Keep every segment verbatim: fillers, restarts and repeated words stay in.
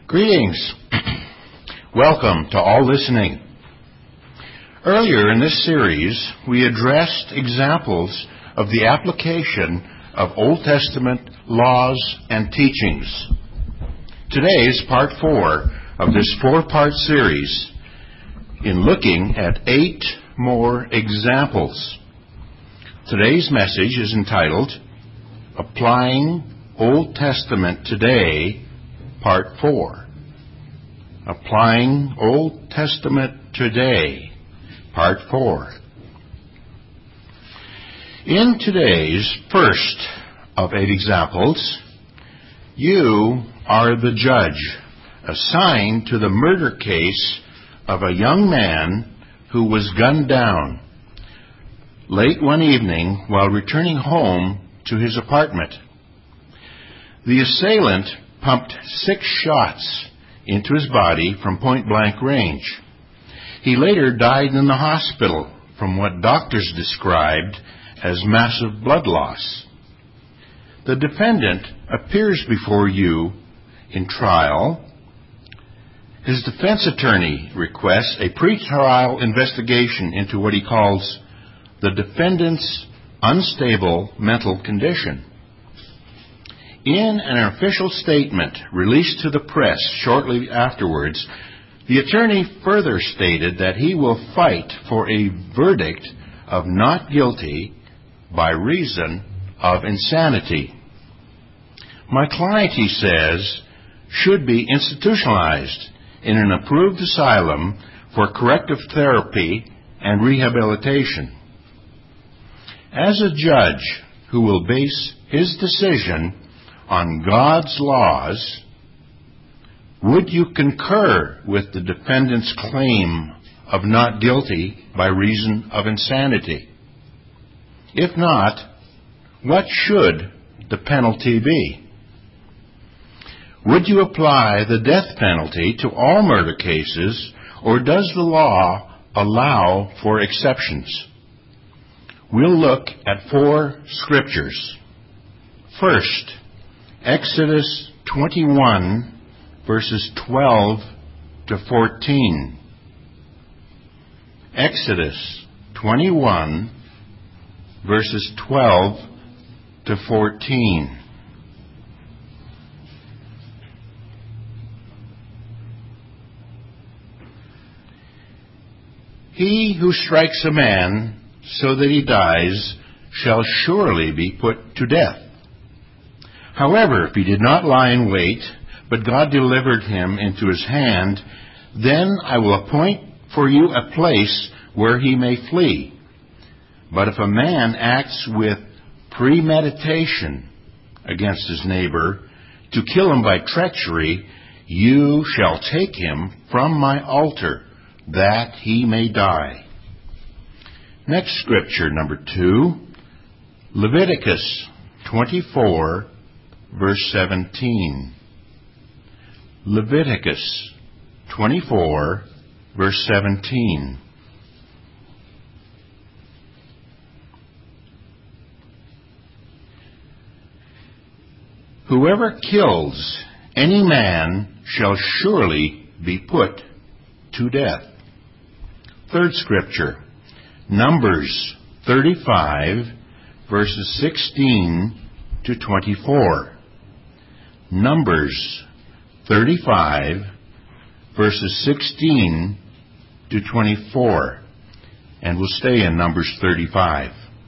Greetings. Welcome to all listening. Earlier in this series, we addressed examples of the application of Old Testament laws and teachings. Today is part four of this four-part series in looking at eight more examples. Today's message is entitled, Applying Old Testament Today, Part four. Applying Old Testament Today, Part four. In today's first of eight examples, you are the judge assigned to the murder case of a young man who was gunned down late one evening while returning home to his apartment. The assailant pumped six shots into his body from point-blank range. He later died in the hospital from what doctors described as massive blood loss. The defendant appears before you in trial. His defense attorney requests a pre-trial investigation into what he calls the defendant's unstable mental condition. In an official statement released to the press shortly afterwards, the attorney further stated that he will fight for a verdict of not guilty by reason of insanity. My client, he says, should be institutionalized in an approved asylum for corrective therapy and rehabilitation. As a judge who will base his decision on God's laws, would you concur with the defendant's claim of not guilty by reason of insanity? If not, what should the penalty be? Would you apply the death penalty to all murder cases, or does the law allow for exceptions? We'll look at four scriptures. First, Exodus twenty-one, verses twelve to fourteen. Exodus twenty-one, verses twelve to fourteen. He who strikes a man so that he dies shall surely be put to death. However, if he did not lie in wait, but God delivered him into his hand, then I will appoint for you a place where he may flee. But if a man acts with premeditation against his neighbor to kill him by treachery, you shall take him from my altar, that he may die. Next scripture, number two, Leviticus twenty-four, verse seventeen. Leviticus twenty-four, verse seventeen. Whoever kills any man shall surely be put to death. Third scripture, Numbers thirty-five, verses sixteen to twenty-four. Numbers thirty-five, verses sixteen to twenty-four. And we'll stay in Numbers thirty-five.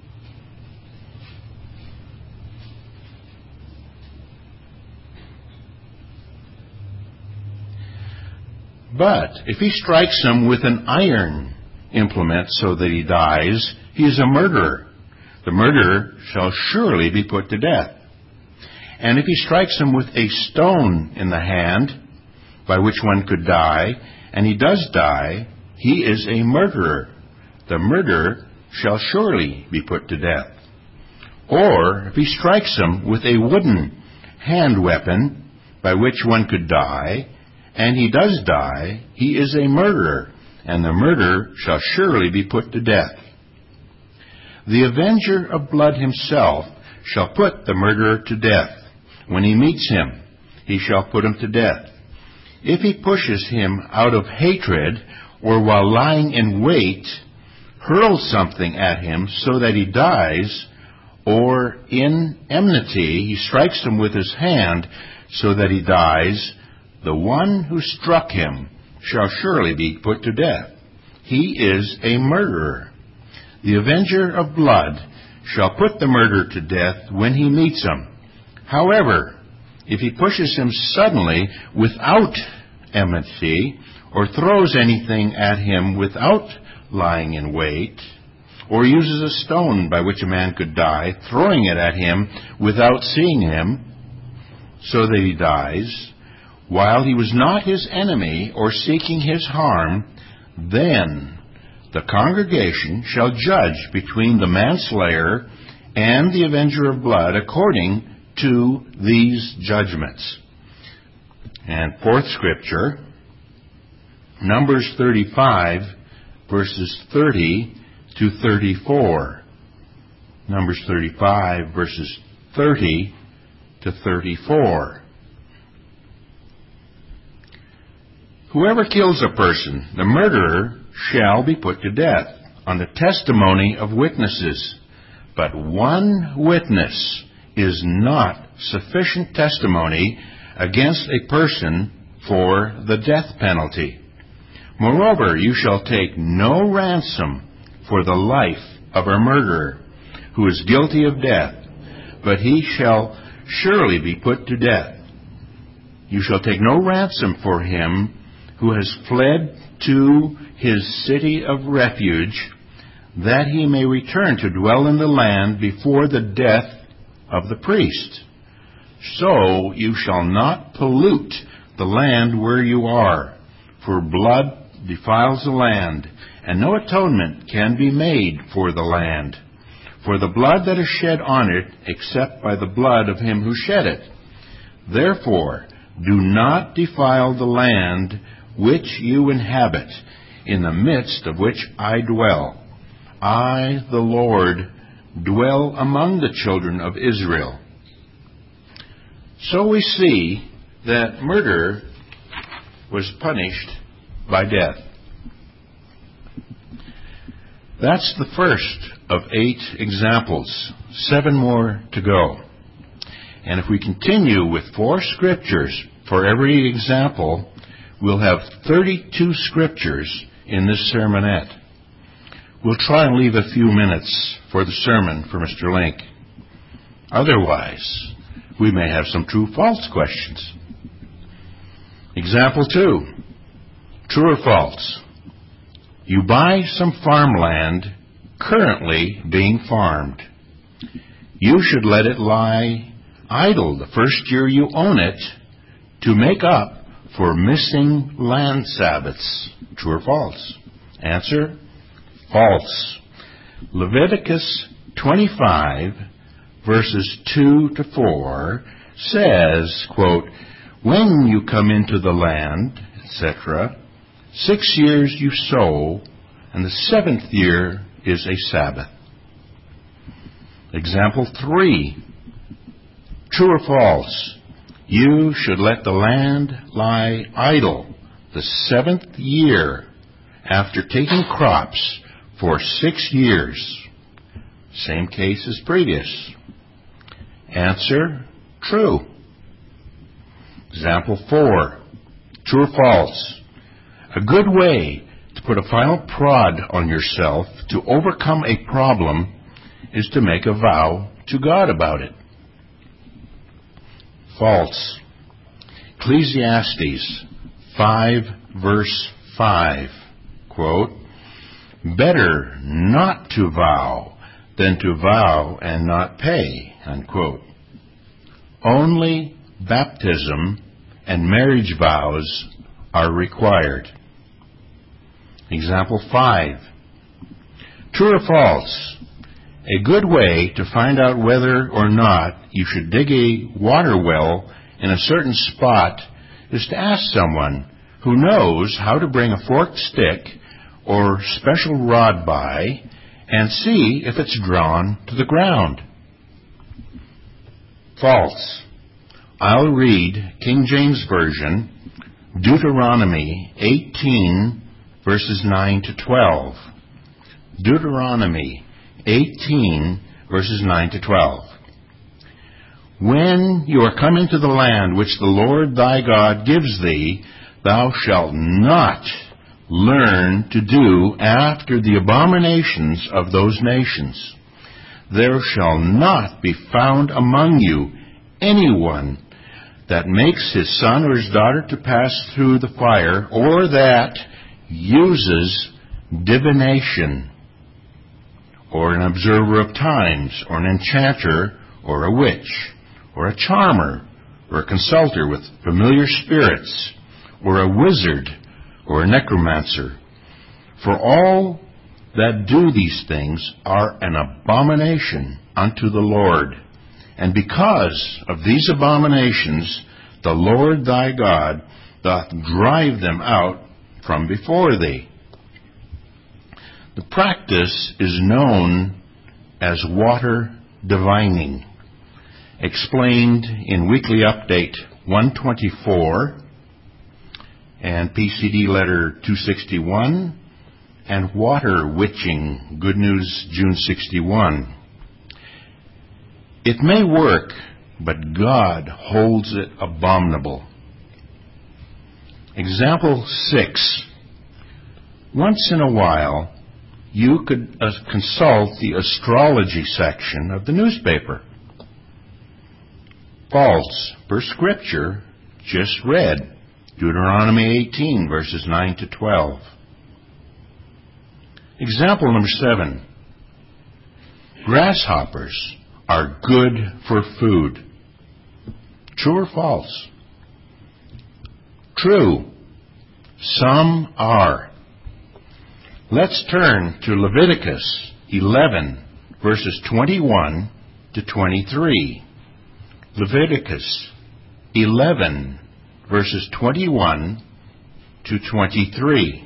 But if he strikes him with an iron implement so that he dies, he is a murderer. The murderer shall surely be put to death. And if he strikes him with a stone in the hand, by which one could die, and he does die, he is a murderer. The murderer shall surely be put to death. Or if he strikes him with a wooden hand weapon, by which one could die, and he does die, he is a murderer, and the murderer shall surely be put to death. The avenger of blood himself shall put the murderer to death. When he meets him, he shall put him to death. If he pushes him out of hatred, or while lying in wait, hurls something at him so that he dies, or in enmity he strikes him with his hand so that he dies, the one who struck him shall surely be put to death. He is a murderer. The avenger of blood shall put the murderer to death when he meets him. However, if he pushes him suddenly without enmity, or throws anything at him without lying in wait, or uses a stone by which a man could die, throwing it at him without seeing him, so that he dies, while he was not his enemy or seeking his harm, then the congregation shall judge between the manslayer and the avenger of blood according to these judgments. And fourth scripture, Numbers thirty-five, verses thirty to thirty-four. Numbers thirty-five, verses thirty to thirty-four. Whoever kills a person, the murderer, shall be put to death on the testimony of witnesses. But one witness is not sufficient testimony against a person for the death penalty. Moreover, you shall take no ransom for the life of a murderer who is guilty of death, but he shall surely be put to death. You shall take no ransom for him who has fled to his city of refuge, that he may return to dwell in the land before the death of the priest. So you shall not pollute the land where you are, for blood defiles the land, and no atonement can be made for the land, for the blood that is shed on it, except by the blood of him who shed it. Therefore, do not defile the land which you inhabit, in the midst of which I dwell. I, the Lord, dwell among the children of Israel. So we see that murder was punished by death. That's the first of eight examples. Seven more to go. And if we continue with four scriptures for every example, we'll have thirty-two scriptures in this sermonette. We'll try and leave a few minutes for the sermon for Mister Link. Otherwise, we may have some true-false questions. Example two. True or false? You buy some farmland currently being farmed. You should let it lie idle the first year you own it to make up for missing land Sabbaths. True or false? Answer, false. Leviticus twenty-five, verses two to four says, quote, when you come into the land, et cetera, six years you sow, and the seventh year is a Sabbath. Example three. True or false? You should let the land lie idle the seventh year after taking crops for six years. Same case as previous. Answer, true. Example four. True or false? A good way to put a final prod on yourself to overcome a problem is to make a vow to God about it. False. Ecclesiastes five, verse five, quote, better not to vow than to vow and not pay, unquote. Only baptism and marriage vows are required. Example five. True or false? A good way to find out whether or not you should dig a water well in a certain spot is to ask someone who knows how to bring a forked stick or special rod by and see if it's drawn to the ground. False. I'll read King James Version, Deuteronomy eighteen, verses nine to twelve. Deuteronomy eighteen, verses nine to twelve. When you are come into the land which the Lord thy God gives thee, thou shalt not learn to do after the abominations of those nations. There shall not be found among you anyone that makes his son or his daughter to pass through the fire, or that uses divination, or an observer of times, or an enchanter, or a witch, or a charmer, or a consulter with familiar spirits, or a wizard, or a necromancer. For all that do these things are an abomination unto the Lord. And because of these abominations, the Lord thy God doth drive them out from before thee. The practice is known as water divining, explained in Weekly Update one twenty-four and P C D Letter two sixty-one, and Water Witching, Good News, June sixty-one. It may work, but God holds it abominable. Example six. Once in a while, you could uh, consult the astrology section of the newspaper. False, per Scripture, just read, Deuteronomy eighteen, verses nine to twelve. Example number seven. Grasshoppers are good for food. True or false? True. Some are. Let's turn to Leviticus eleven, verses twenty-one to twenty-three. Leviticus eleven, verses twenty-one to twenty-three.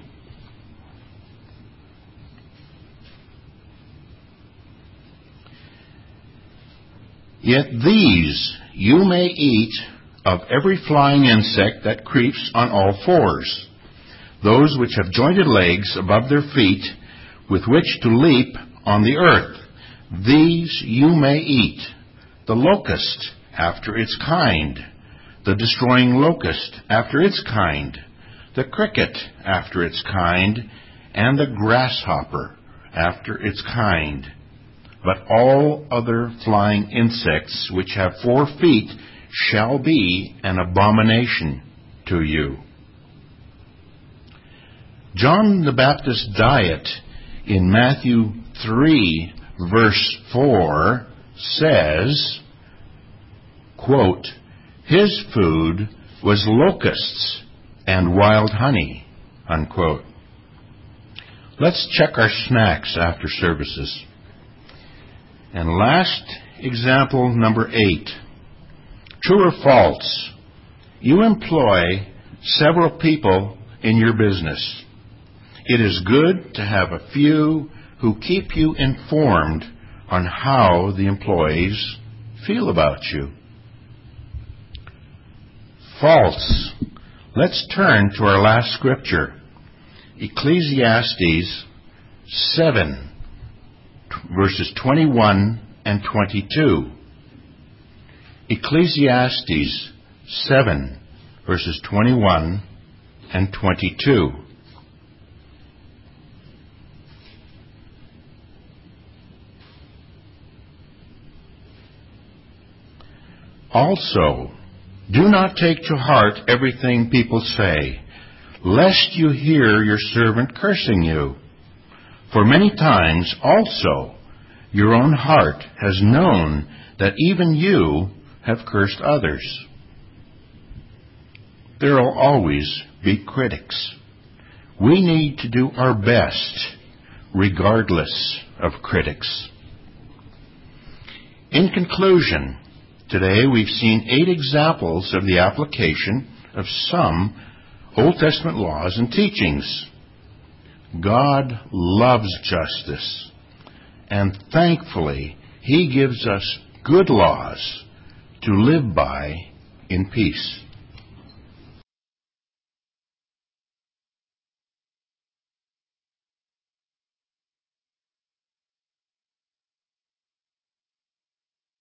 Yet these you may eat of every flying insect that creeps on all fours, those which have jointed legs above their feet, with which to leap on the earth. These you may eat: the locust after its kind, the destroying locust after its kind, the cricket after its kind, and the grasshopper after its kind. But all other flying insects which have four feet shall be an abomination to you. John the Baptist's diet in Matthew three, verse four says, quote, his food was locusts and wild honey, unquote. Let's check our snacks after services. And last example, number eight. True or false? You employ several people in your business. It is good to have a few who keep you informed on how the employees feel about you. False. Let's turn to our last scripture, Ecclesiastes seven, verses twenty-one and twenty-two. Ecclesiastes seven, verses twenty-one and twenty-two. Also, do not take to heart everything people say, lest you hear your servant cursing you. For many times also your own heart has known that even you have cursed others. There will always be critics. We need to do our best, regardless of critics. In conclusion, today we've seen eight examples of the application of some Old Testament laws and teachings. God loves justice, and thankfully, He gives us good laws to live by in peace.